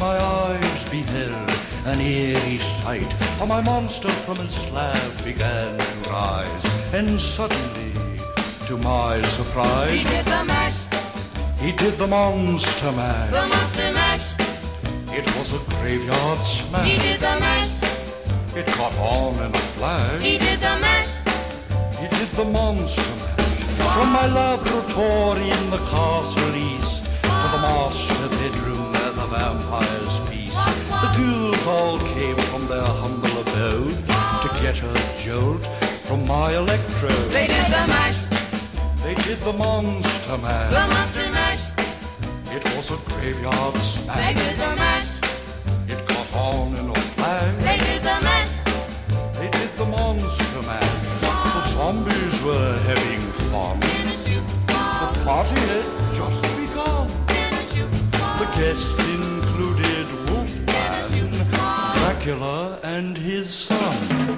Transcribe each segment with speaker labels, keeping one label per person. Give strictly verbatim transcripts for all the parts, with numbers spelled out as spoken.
Speaker 1: my eyes beheld an eerie sight, for my monster from his slab began to rise, and suddenly, to my surprise,
Speaker 2: he did the mash.
Speaker 1: He did the monster mash.
Speaker 2: The monster mash.
Speaker 1: It was a graveyard smash.
Speaker 2: He did the mash.
Speaker 1: It caught on in a flash.
Speaker 2: He did the mash.
Speaker 1: He did the monster mash. From my laboratory in the castle east to the master bedroom where the vampires feast, the ghouls all came from their humble abode to get a jolt from my electrode.
Speaker 2: They did the mash.
Speaker 1: They did the monster mash.
Speaker 2: The monster mash.
Speaker 1: It was a graveyard smash.
Speaker 2: They did the mash.
Speaker 1: It caught on in a flash.
Speaker 2: They did the mash.
Speaker 1: They did the monster mash. The zombies were having fun.
Speaker 2: In a shoot ball.
Speaker 1: The party had just begun.
Speaker 2: In a shoot ball.
Speaker 1: The guests included Wolfman, Dracula, and his son.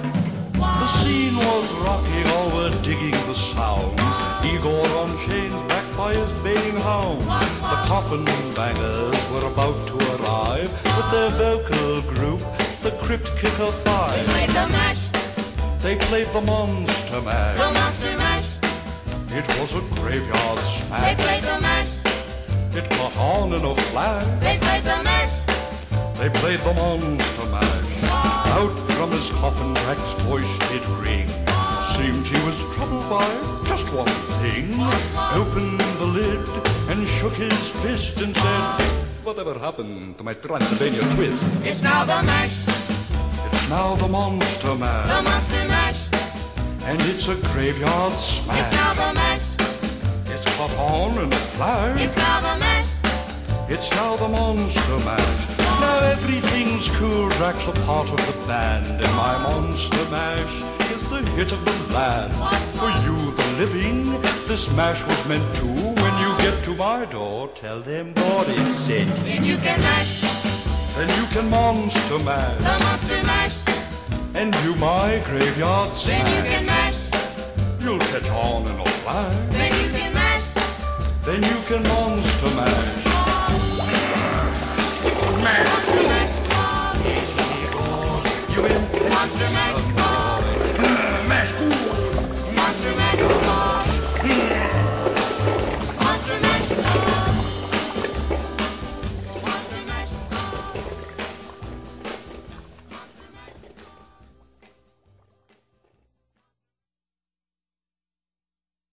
Speaker 1: The scene was rocking, all were digging the sounds. Igor on chains, backed by his baying hounds. The coffin bangers were about to arrive with their vocal group, the Crypt Kicker Five.
Speaker 2: They played the mash.
Speaker 1: They played the monster mash.
Speaker 2: The monster mash.
Speaker 1: It was a graveyard
Speaker 2: They
Speaker 1: smash.
Speaker 2: played the mash.
Speaker 1: It caught on in a flash.
Speaker 2: They played the mash.
Speaker 1: They played the monster mash. Out from his coffin, Drac's voice did ring. Seemed he was troubled by just one thing. Opened the lid and shook his fist and said, "Whatever happened to my Transylvania twist?"
Speaker 2: It's now the mash.
Speaker 1: It's now the monster mash.
Speaker 2: The monster mash.
Speaker 1: And it's a graveyard smash.
Speaker 2: It's now the mash.
Speaker 1: It's caught on in a flash.
Speaker 2: It's now the mash.
Speaker 1: It's now the monster mash. Now everything's cool, Drac's a part of the band, and my monster mash is the hit of the land. For you, the living, this mash was meant to. When you get to my door, tell them God is sent.
Speaker 2: Then you can mash.
Speaker 1: Then you can monster mash,
Speaker 2: The monster mash.
Speaker 1: and do my graveyard
Speaker 2: Then you
Speaker 1: smash.
Speaker 2: can mash.
Speaker 1: You'll catch on in a flash.
Speaker 2: Then you can mash.
Speaker 1: Then you can monster mash.
Speaker 2: Monster mash.
Speaker 1: You in
Speaker 2: Monster mash.